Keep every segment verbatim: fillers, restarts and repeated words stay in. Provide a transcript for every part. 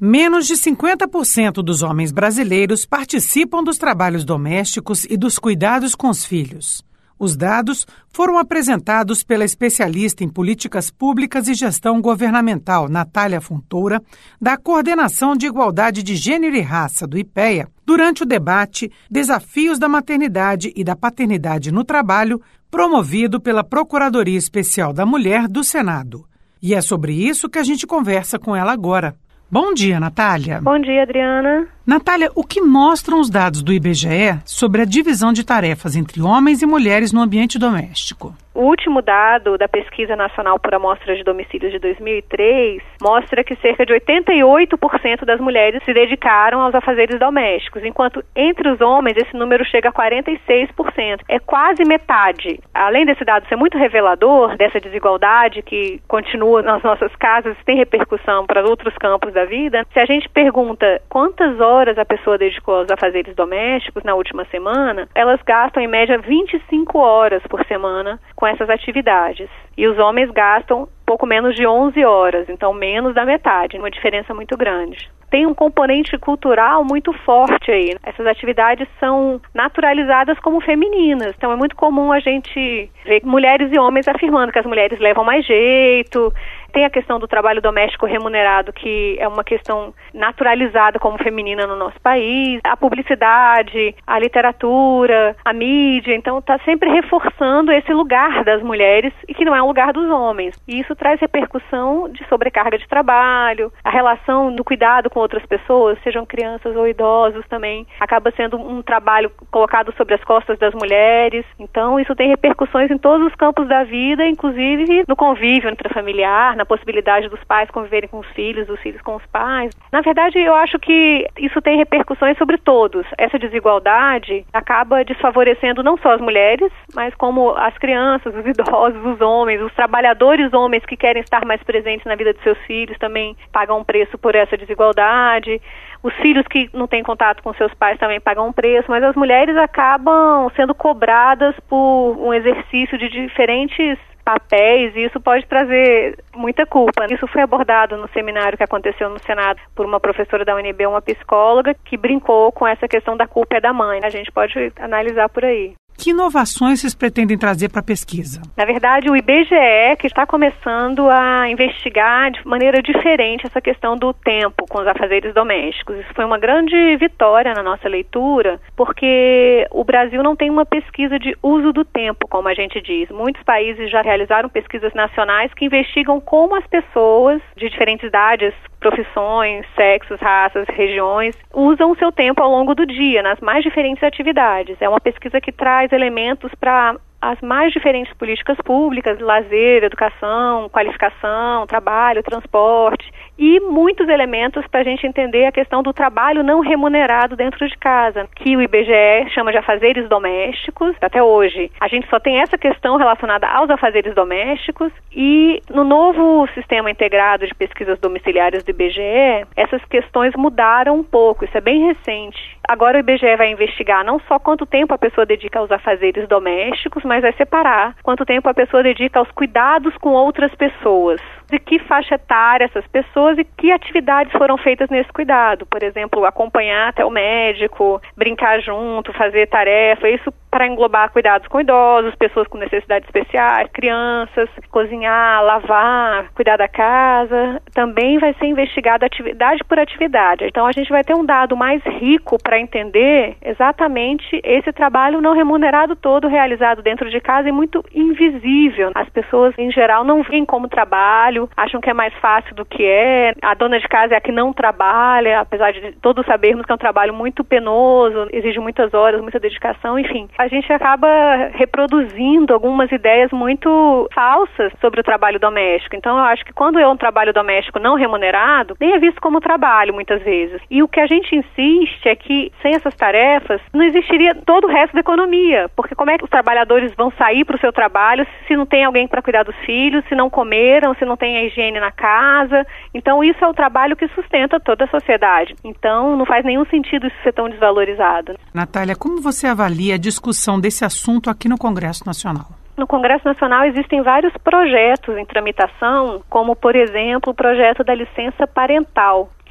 Menos de cinquenta por cento dos homens brasileiros participam dos trabalhos domésticos e dos cuidados com os filhos. Os dados foram apresentados pela especialista em políticas públicas e gestão governamental, Natália Fontoura, da Coordenação de Igualdade de Gênero e Raça, do IPEA, durante o debate Desafios da Maternidade e da Paternidade no Trabalho, promovido pela Procuradoria Especial da Mulher do Senado. E é sobre isso que a gente conversa com ela agora. Bom dia, Natália. Bom dia, Adriana. Natália, o que mostram os dados do I B G E sobre a divisão de tarefas entre homens e mulheres no ambiente doméstico? O último dado da Pesquisa Nacional por Amostra de Domicílios de dois mil e três mostra que cerca de oitenta e oito por cento das mulheres se dedicaram aos afazeres domésticos, enquanto entre os homens esse número chega a quarenta e seis por cento. É quase metade. Além desse dado ser muito revelador dessa desigualdade que continua nas nossas casas, tem repercussão para outros campos da vida, se a gente pergunta quantas horas a pessoa dedicou aos afazeres domésticos na última semana, elas gastam em média vinte e cinco horas por semana com essas atividades. E os homens gastam pouco menos de onze horas, então menos da metade, uma diferença muito grande. Tem um componente cultural muito forte aí. Essas atividades são naturalizadas como femininas, então é muito comum a gente ver mulheres e homens afirmando que as mulheres levam mais jeito. Tem a questão do trabalho doméstico remunerado, que é uma questão naturalizada como feminina no nosso país. A publicidade, a literatura, a mídia, então está sempre reforçando esse lugar das mulheres e que não é um lugar dos homens. E isso traz repercussão de sobrecarga de trabalho, a relação do cuidado com outras pessoas, sejam crianças ou idosos também, acaba sendo um trabalho colocado sobre as costas das mulheres. Então isso tem repercussões em todos os campos da vida, inclusive no convívio intrafamiliar, na possibilidade dos pais conviverem com os filhos, dos filhos com os pais. Na verdade, eu acho que isso tem repercussões sobre todos. Essa desigualdade acaba desfavorecendo não só as mulheres, mas como as crianças, os idosos, os homens, os trabalhadores homens que querem estar mais presentes na vida de seus filhos também pagam um preço por essa desigualdade. Os filhos que não têm contato com seus pais também pagam um preço, mas as mulheres acabam sendo cobradas por um exercício de diferentes papéis, e isso pode trazer muita culpa. Isso foi abordado no seminário que aconteceu no Senado por uma professora da U N B, uma psicóloga, que brincou com essa questão da culpa é da mãe. A gente pode analisar por aí. Que inovações vocês pretendem trazer para a pesquisa? Na verdade, o I B G E que está começando a investigar de maneira diferente essa questão do tempo com os afazeres domésticos. Isso foi uma grande vitória na nossa leitura, porque o Brasil não tem uma pesquisa de uso do tempo, como a gente diz. Muitos países já realizaram pesquisas nacionais que investigam como as pessoas de diferentes idades, profissões, sexos, raças, regiões, usam o seu tempo ao longo do dia, nas mais diferentes atividades. É uma pesquisa que traz elementos para as mais diferentes políticas públicas, lazer, educação, qualificação, trabalho, transporte, e muitos elementos para a gente entender a questão do trabalho não remunerado dentro de casa, que o I B G E chama de afazeres domésticos. Até hoje, a gente só tem essa questão relacionada aos afazeres domésticos, e no novo sistema integrado de pesquisas domiciliares do I B G E, essas questões mudaram um pouco, isso é bem recente. Agora o I B G E vai investigar não só quanto tempo a pessoa dedica aos afazeres domésticos, mas vai separar quanto tempo a pessoa dedica aos cuidados com outras pessoas. De que faixa etária essas pessoas e que atividades foram feitas nesse cuidado. Por exemplo, acompanhar até o médico, brincar junto, fazer tarefa, isso para englobar cuidados com idosos, pessoas com necessidades especiais, crianças, cozinhar, lavar, cuidar da casa. Também vai ser investigado atividade por atividade. Então a gente vai ter um dado mais rico para entender exatamente esse trabalho não remunerado todo realizado dentro de casa e muito invisível. As pessoas, em geral, não veem como trabalho, acham que é mais fácil do que é. A dona de casa é a que não trabalha, apesar de todos sabermos que é um trabalho muito penoso, exige muitas horas, muita dedicação, enfim. A gente acaba reproduzindo algumas ideias muito falsas sobre o trabalho doméstico. Então, eu acho que quando é um trabalho doméstico não remunerado, nem é visto como trabalho, muitas vezes. E o que a gente insiste é que, sem essas tarefas, não existiria todo o resto da economia. Porque como é que os trabalhadores vão sair para o seu trabalho se não tem alguém para cuidar dos filhos, se não comeram, se não tem a higiene na casa? Então, isso é o trabalho que sustenta toda a sociedade. Então, não faz nenhum sentido isso ser tão desvalorizado. Natália, como você avalia a discussão desse assunto aqui no Congresso Nacional? No Congresso Nacional existem vários projetos em tramitação, como, por exemplo, o projeto da licença parental,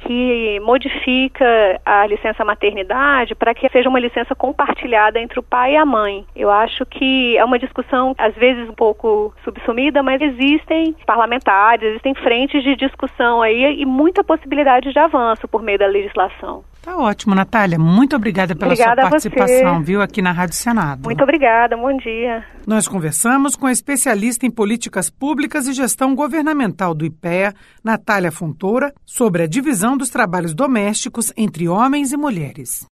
que modifica a licença maternidade para que seja uma licença compartilhada entre o pai e a mãe. Eu acho que é uma discussão, às vezes, um pouco subsumida, mas existem parlamentares, existem frentes de discussão aí e muita possibilidade de avanço por meio da legislação. Tá ótimo, Natália. Muito obrigada pela obrigada sua participação, viu, aqui na Rádio Senado. Muito obrigada, bom dia. Nós conversamos com a especialista em políticas públicas e gestão governamental do I P E A, Natália Fontoura, sobre a divisão dos trabalhos domésticos entre homens e mulheres.